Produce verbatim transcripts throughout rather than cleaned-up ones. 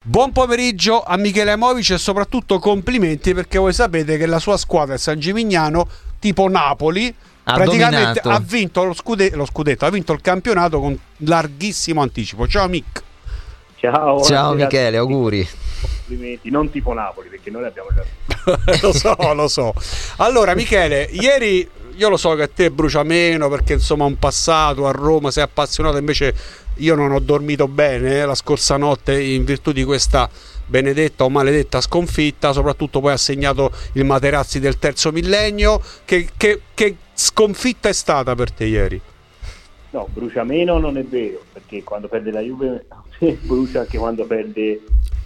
Buon pomeriggio a Michele Amovic e soprattutto complimenti, perché voi sapete che la sua squadra, il San Gimignano, tipo Napoli, ha praticamente dominato. ha vinto lo, scude- lo scudetto, ha vinto il campionato con larghissimo anticipo. Ciao Mick. Ciao, Ciao Michele, auguri. Complimenti, non tipo Napoli, perché noi abbiamo già Lo so, lo so. Allora Michele, ieri io lo so che a te brucia meno perché insomma un passato a Roma, sei appassionato, invece io non ho dormito bene eh, la scorsa notte in virtù di questa benedetta o maledetta sconfitta, soprattutto poi ha segnato il Materazzi del terzo millennio. Che, che, che sconfitta è stata per te ieri? No, brucia meno non è vero, perché quando perde la Juve brucia anche quando perde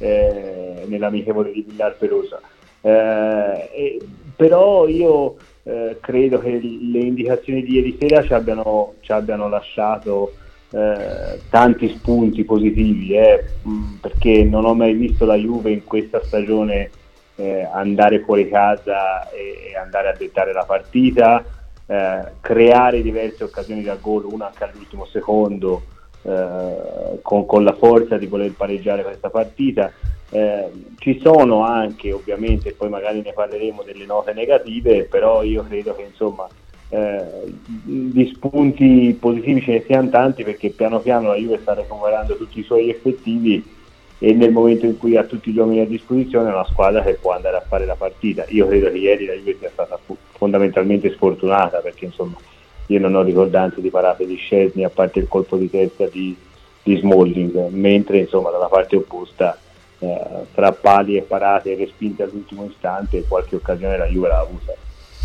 eh, nell'amichevole di Villar Perosa. Eh, e, però io eh, credo che le indicazioni di ieri sera ci abbiano, ci abbiano lasciato eh, tanti spunti positivi, eh, mh, perché non ho mai visto la Juve in questa stagione eh, andare fuori casa e, e andare a dettare la partita, eh, creare diverse occasioni da gol, una anche all'ultimo secondo, eh, con, con la forza di voler pareggiare questa partita. Eh, ci sono anche, ovviamente, poi magari ne parleremo, delle note negative, però io credo che insomma eh, di spunti positivi ce ne siano tanti, perché piano piano la Juve sta recuperando tutti i suoi effettivi e nel momento in cui ha tutti gli uomini a disposizione è una squadra che può andare a fare la partita. Io credo che ieri la Juve sia stata fondamentalmente sfortunata, perché insomma io non ho ricordanze di parate di Szczesny a parte il colpo di testa di, di Smalling, mentre insomma dalla parte opposta eh, fra pali e parate e respinte all'ultimo istante qualche occasione la Juve l'ha avuta.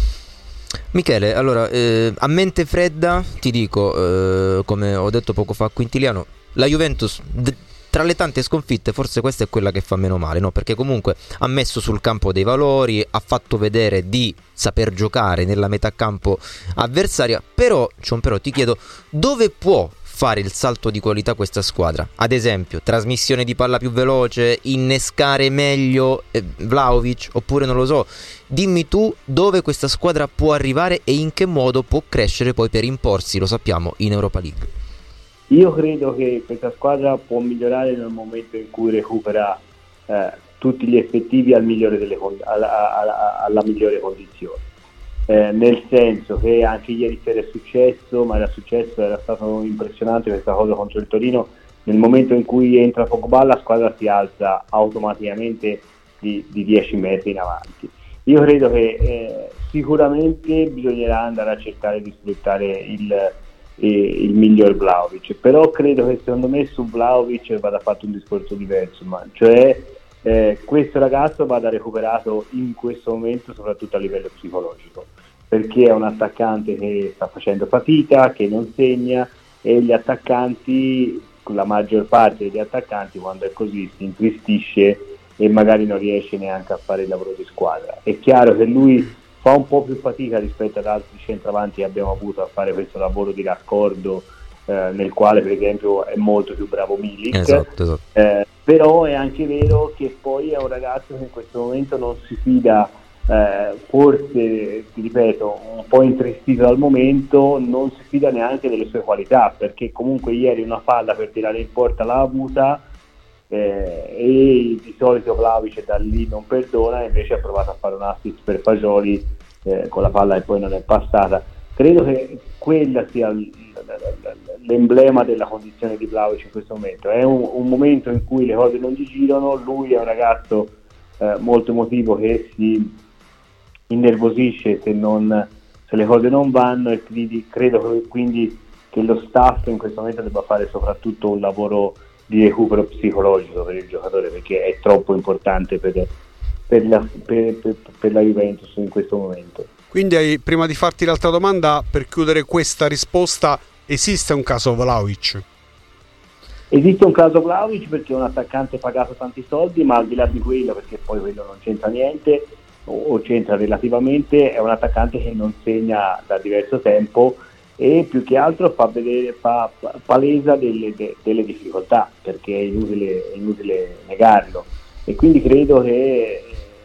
Michele, allora eh, a mente fredda ti dico, eh, come ho detto poco fa a Quintiliano, la Juventus d- tra le tante sconfitte forse questa è quella che fa meno male, no? Perché comunque ha messo sul campo dei valori, ha fatto vedere di saper giocare nella metà campo avversaria, però, c'è un però, ti chiedo, dove può fare il salto di qualità questa squadra? Ad esempio, trasmissione di palla più veloce, innescare meglio eh, Vlahovic, oppure non lo so, dimmi tu dove questa squadra può arrivare e in che modo può crescere poi per imporsi, lo sappiamo, in Europa League. Io credo che questa squadra può migliorare nel momento in cui recupera eh, tutti gli effettivi al migliore delle con- alla, alla, alla migliore condizione, eh, nel senso che anche ieri sera è successo, ma era successo, era stato impressionante questa cosa contro il Torino, nel momento in cui entra Pogba la squadra si alza automaticamente di, di dieci metri in avanti. Io credo che eh, sicuramente bisognerà andare a cercare di sfruttare il il miglior Vlahovic, però credo che secondo me su Vlahovic vada fatto un discorso diverso, ma cioè eh, questo ragazzo vada recuperato in questo momento soprattutto a livello psicologico, perché è un attaccante che sta facendo fatica, che non segna, e gli attaccanti, la maggior parte degli attaccanti quando è così si intristisce e magari non riesce neanche a fare il lavoro di squadra. È chiaro che lui fa un po' più fatica rispetto ad altri centravanti che abbiamo avuto a fare questo lavoro di raccordo, eh, nel quale per esempio è molto più bravo Milik, esatto, esatto. Eh, però è anche vero che poi è un ragazzo che in questo momento non si fida, eh, forse, ti ripeto, un po' intristito dal momento, non si fida neanche delle sue qualità, perché comunque ieri una palla per tirare in porta l'ha avuta, Eh, e di solito Vlahovic da lì non perdona, invece ha provato a fare un assist per Fagioli eh, con la palla e poi non è passata. Credo che quella sia l- l- l'emblema della condizione di Vlahovic in questo momento. È un, un momento in cui le cose non gli girano, lui è un ragazzo eh, molto emotivo che si innervosisce se, non, se le cose non vanno, e quindi credo che, quindi che lo staff in questo momento debba fare soprattutto un lavoro di recupero psicologico per il giocatore, perché è troppo importante per, per, la, per, per, per la Juventus in questo momento. Quindi prima di farti l'altra domanda, per chiudere questa risposta, esiste un caso Vlahovic? Esiste un caso Vlahovic perché è un attaccante pagato tanti soldi, ma al di là di quello, perché poi quello non c'entra niente o c'entra relativamente, è un attaccante che non segna da diverso tempo e più che altro fa vedere, fa palesa delle, de, delle difficoltà, perché è inutile, è inutile negarlo, e quindi credo che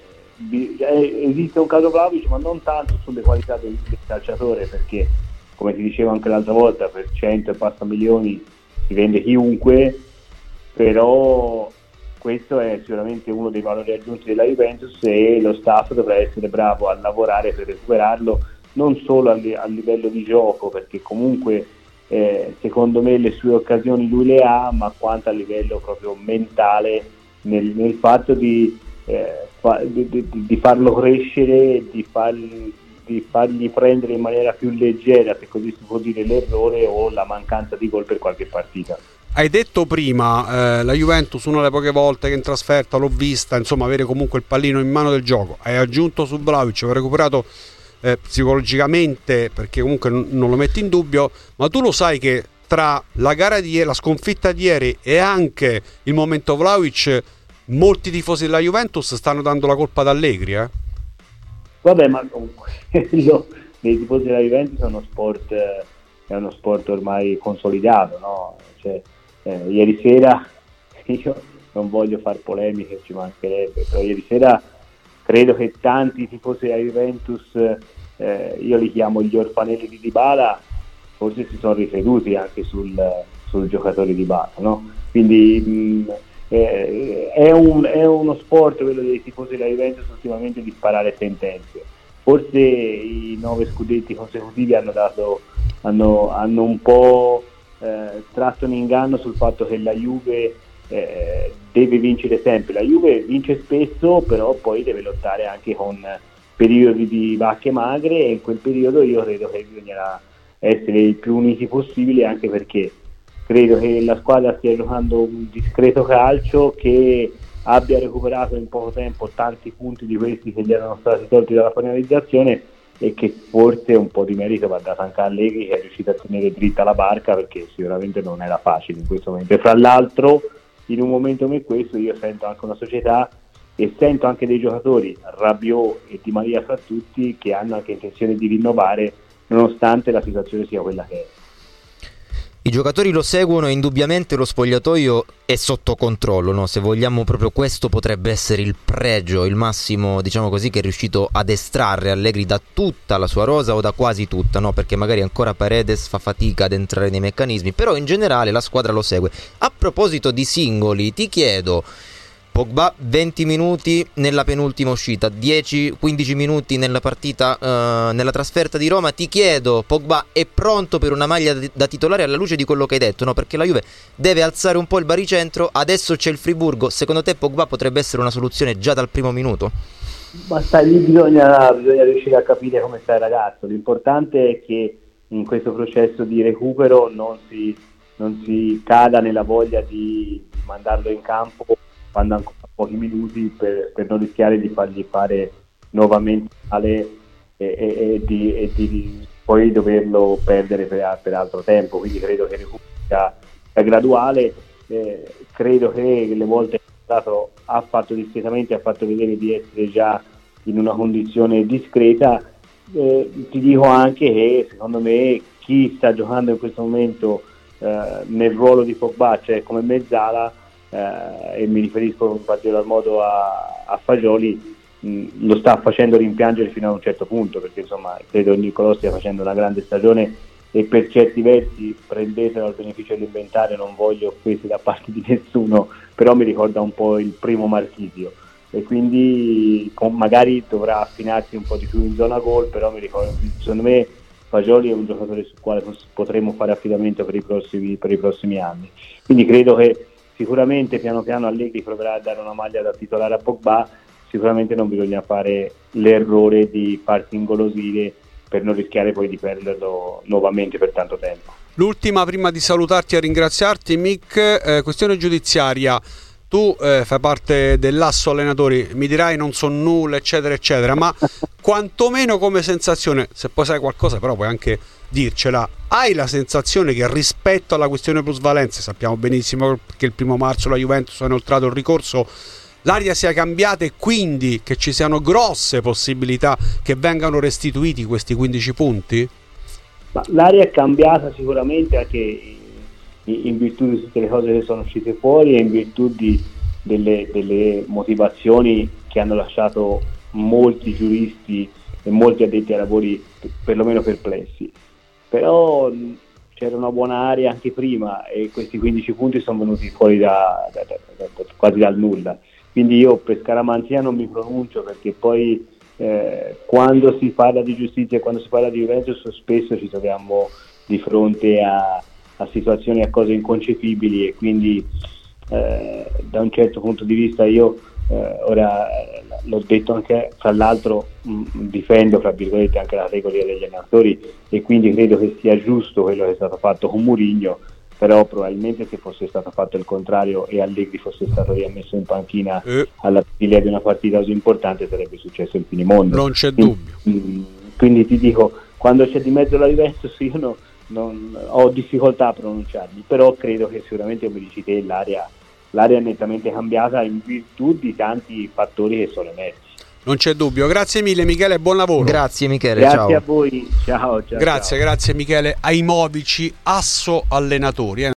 eh, esiste un caso Vlahovic, ma non tanto sulle qualità del, del calciatore, perché come ti dicevo anche l'altra volta, per cento e passa milioni si vende chiunque, però questo è sicuramente uno dei valori aggiunti della Juventus e lo staff dovrà essere bravo a lavorare per recuperarlo, non solo a, li- a livello di gioco, perché comunque eh, secondo me le sue occasioni lui le ha, ma quanto a livello proprio mentale nel, nel fatto di, eh, fa- di, di, di farlo crescere, di, fargli, di fargli prendere in maniera più leggera, se così si può dire, l'errore o la mancanza di gol per qualche partita. Hai detto prima, eh, la Juventus una delle poche volte che in trasferta l'ho vista, insomma, avere comunque il pallino in mano del gioco. Hai aggiunto su Vlahovic, ho recuperato eh, psicologicamente, perché comunque n- non lo metti in dubbio, ma tu lo sai che tra la gara di ieri, la sconfitta di ieri e anche il momento Vlahovic, molti tifosi della Juventus stanno dando la colpa ad Allegri, eh? Vabbè, ma comunque io, nei tifosi della Juventus è uno sport, eh, è uno sport ormai consolidato, no? Cioè, Eh, ieri sera, io non voglio far polemiche, ci mancherebbe, però ieri sera credo che tanti tifosi della Juventus, eh, io li chiamo gli orfanelli di Dybala, forse si sono rifleduti anche sul, sul giocatore Dybala, no? Quindi mh, eh, è, un, è uno sport quello dei tifosi della Juventus ultimamente di sparare sentenze. Forse i nove scudetti consecutivi hanno dato, hanno, hanno un po' Eh, tratto in inganno sul fatto che la Juve eh, deve vincere sempre. La Juve vince spesso, però poi deve lottare anche con periodi di vacche magre, e in quel periodo io credo che bisognerà essere il più uniti possibile, anche perché credo che la squadra stia giocando un discreto calcio, che abbia recuperato in poco tempo tanti punti di questi che gli erano stati tolti dalla penalizzazione, e che forse un po' di merito va dato anche a Allegri, che è riuscito a tenere dritta la barca, perché sicuramente non era facile in questo momento. E fra l'altro in un momento come questo io sento anche una società e sento anche dei giocatori, Rabiot e Di Maria fra tutti, che hanno anche intenzione di rinnovare nonostante la situazione sia quella che è. I giocatori lo seguono e indubbiamente lo spogliatoio è sotto controllo, no? Se vogliamo proprio questo potrebbe essere il pregio, il massimo, diciamo così, che è riuscito ad estrarre Allegri da tutta la sua rosa, o da quasi tutta, no? Perché magari ancora Paredes fa fatica ad entrare nei meccanismi, però in generale la squadra lo segue. A proposito di singoli, ti chiedo, Pogba venti minuti nella penultima uscita, dieci quindici minuti nella partita, uh, nella trasferta di Roma. Ti chiedo, Pogba è pronto per una maglia da titolare alla luce di quello che hai detto, no? Perché la Juve deve alzare un po' il baricentro, adesso c'è il Friburgo. Secondo te Pogba potrebbe essere una soluzione già dal primo minuto? Ma sai, lì bisogna, bisogna riuscire a capire come sta il ragazzo. L'importante è che in questo processo di recupero non si, non si cada nella voglia di mandarlo in campo quando ancora pochi minuti, per, per non rischiare di fargli fare nuovamente male e, e, e, di, e di poi doverlo perdere per, per altro tempo. Quindi credo che il recupero sia, sia graduale, eh, credo che le volte che è stato, ha fatto discretamente, ha fatto vedere di essere già in una condizione discreta. Eh, ti dico anche che secondo me chi sta giocando in questo momento eh, nel ruolo di Pogba, cioè come mezzala, Uh, e mi riferisco in particolar modo a, a Fagioli, mh, lo sta facendo rimpiangere fino a un certo punto, perché insomma credo che Nicolò stia facendo una grande stagione e per certi versi, prendetelo al beneficio dell'inventario, non voglio offese da parte di nessuno, però mi ricorda un po' il primo Marchisio, e quindi con, magari dovrà affinarsi un po' di più in zona gol, però mi ricordo, secondo me Fagioli è un giocatore sul quale potremo fare affidamento per i prossimi, per i prossimi anni. Quindi credo che sicuramente piano piano Allegri proverà a dare una maglia da titolare a Pogba. Sicuramente non bisogna fare l'errore di farsi ingolosire per non rischiare poi di perderlo nuovamente per tanto tempo. L'ultima prima di salutarti e ringraziarti, Mick, eh, questione giudiziaria. Tu eh, fai parte dell'asso allenatori, mi dirai non so nulla eccetera eccetera, ma quantomeno come sensazione, se poi sai qualcosa però puoi anche dircela, hai la sensazione che rispetto alla questione plusvalenze, sappiamo benissimo che il primo marzo la Juventus ha inoltrato il ricorso, l'aria sia cambiata e quindi che ci siano grosse possibilità che vengano restituiti questi quindici punti? Ma l'aria è cambiata sicuramente anche in virtù di tutte le cose che sono uscite fuori e in virtù di, delle, delle motivazioni che hanno lasciato molti giuristi e molti addetti ai lavori perlomeno perplessi. Però c'è c'era una buona area anche prima e questi quindici punti sono venuti fuori da, da, da, da, da, quasi dal nulla. Quindi io per Scaramanzia non mi pronuncio, perché poi eh, quando si parla di giustizia e quando si parla di Juventus spesso ci troviamo di fronte a, a situazioni, a cose inconcepibili, e quindi eh, da un certo punto di vista io eh, ora eh, l'ho detto anche, fra l'altro mh, difendo fra virgolette anche la categoria degli allenatori, e quindi credo che sia giusto quello che è stato fatto con Mourinho, però probabilmente se fosse stato fatto il contrario e Allegri fosse stato riammesso in panchina eh. alla fine di una partita così importante, sarebbe successo il finimondo. Non c'è dubbio. Quindi, quindi ti dico, quando c'è di mezzo la Juventus io no, non, ho difficoltà a pronunciarmi, però credo che sicuramente, come dici te, l'area, l'area è nettamente cambiata in virtù di tanti fattori che sono emersi. Non c'è dubbio. Grazie mille Michele, buon lavoro. Grazie Michele, grazie ciao. a voi, ciao, ciao grazie, ciao. Grazie Michele Aimovici, asso allenatori. Eh.